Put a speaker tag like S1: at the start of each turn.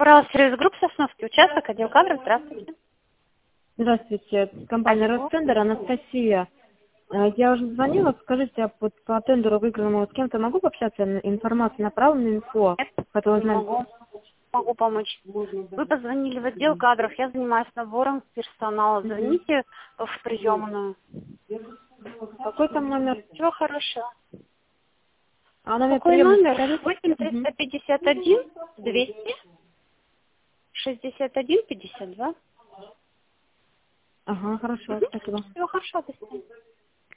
S1: Урал сервис групп Сосновский участок, отдел кадров. Здравствуйте.
S2: Здравствуйте, компания Ростендер, Анастасия. Я уже звонила, скажите, по тендеру выигранному с кем-то могу пообщаться? Информацию направо на инфо.
S1: Нет,
S2: Хотела
S1: не
S2: узнать.
S1: могу помочь. Вы позвонили в отдел кадров, я занимаюсь набором персонала. Звоните в приемную.
S2: Какой там номер?
S1: Всего хорошего.
S2: А номер
S1: Какой
S2: приема
S1: номер?
S2: скажите?
S1: 8-351 200 61 52.
S2: Ага, хорошо, спасибо.
S1: Всего хорошего, до свидания.